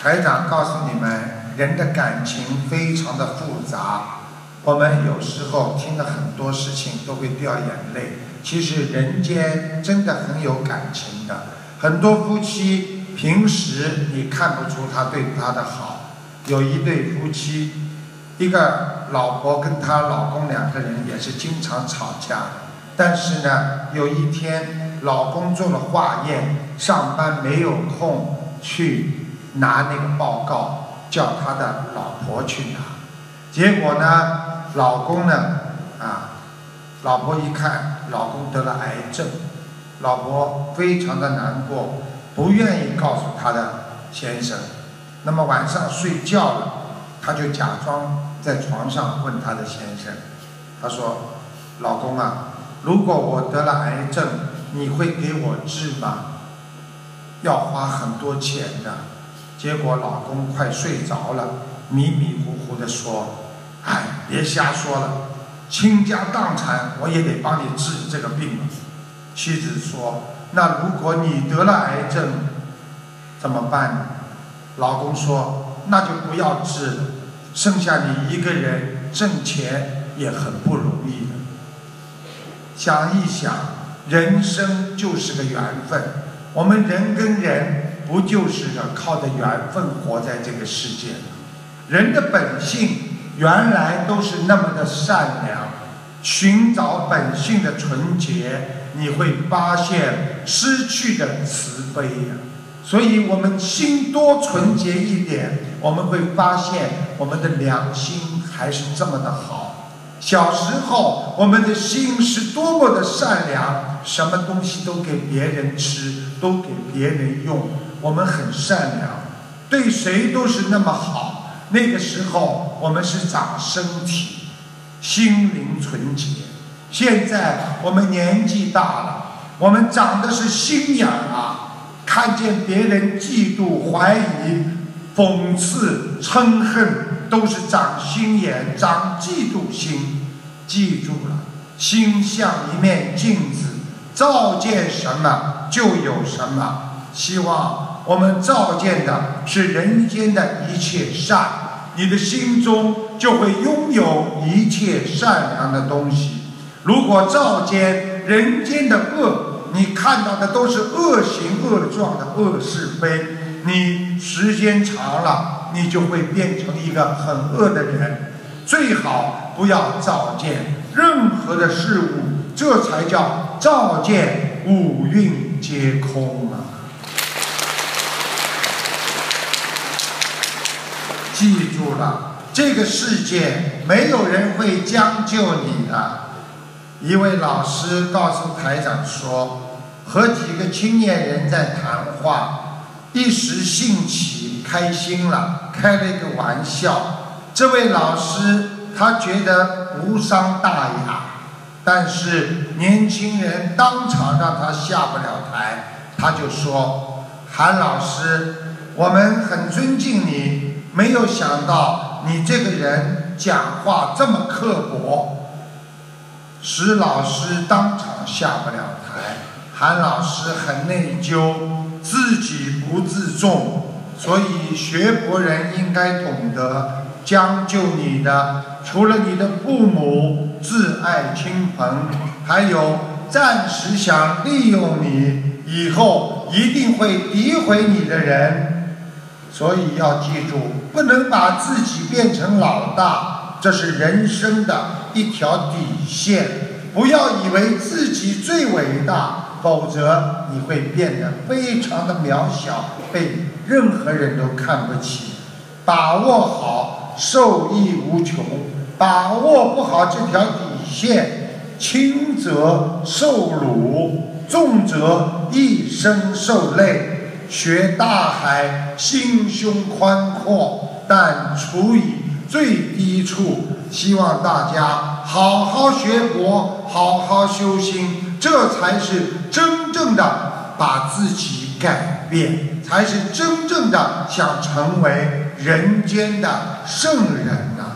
台长告诉你们，人的感情非常的复杂，我们有时候听了很多事情都会掉眼泪。其实人间真的很有感情的，很多夫妻平时你看不出他对他的好。有一对夫妻，一个老婆跟她老公两个人也是经常吵架，但是呢，有一天老公做了化验，上班没有空去拿那个报告，叫他的老婆去拿。结果呢，老公呢，老婆一看老公得了癌症，老婆非常的难过，不愿意告诉她的先生。那么晚上睡觉了，她就假装在床上问她的先生，她说：“老公啊，如果我得了癌症，你会给我治吗？要花很多钱的。”结果老公快睡着了，迷迷糊糊地说：“哎，别瞎说了，倾家荡产我也得帮你治这个病。”妻子说：“那如果你得了癌症怎么办呢？”老公说：“那就不要治了，剩下你一个人挣钱也很不容易的。”想一想，人生就是个缘分，我们人跟人不就是靠着缘分活在这个世界吗？人的本性原来都是那么的善良，寻找本性的纯洁，你会发现失去的慈悲呀。所以我们心多纯洁一点，我们会发现我们的良心还是这么的好。小时候我们的心是多么的善良，什么东西都给别人吃，都给别人用，我们很善良，对谁都是那么好。那个时候我们是长身体，心灵纯洁。现在我们年纪大了，我们长的是心眼啊，看见别人嫉妒、怀疑、讽刺、嗔恨，都是长心眼、长嫉妒心。记住了，心像一面镜子，照见什么就有什么。希望我们照见的是人间的一切善，你的心中就会拥有一切善良的东西。如果照见人间的恶，你看到的都是恶行恶状的恶是非，你时间长了，你就会变成一个很恶的人。最好不要照见任何的事物，这才叫照见五蕴皆空啊！记住了，这个世界没有人会将就你的。一位老师告诉台长说，和几个青年人在谈话，一时兴起开心了，开了一个玩笑。这位老师他觉得无伤大雅，但是年轻人当场让他下不了台。他就说：“韩老师，我们很尊敬你，没有想到你这个人讲话这么刻薄。”石老师当场下不了台，韩老师很内疚，自己不自重。所以学佛人应该懂得，将就你的除了你的父母、挚爱亲朋，还有暂时想利用你，以后一定会诋毁你的人。所以要记住，不能把自己变成老大，这是人生的一条底线。不要以为自己最伟大，否则你会变得非常的渺小，被任何人都看不起。把握好，受益无穷；把握不好这条底线，轻则受辱，重则一生受累。学大海，心胸宽阔，但处以最低处。希望大家好好学佛，好好修心，这才是真正的把自己改变，才是真正的想成为人间的圣人啊！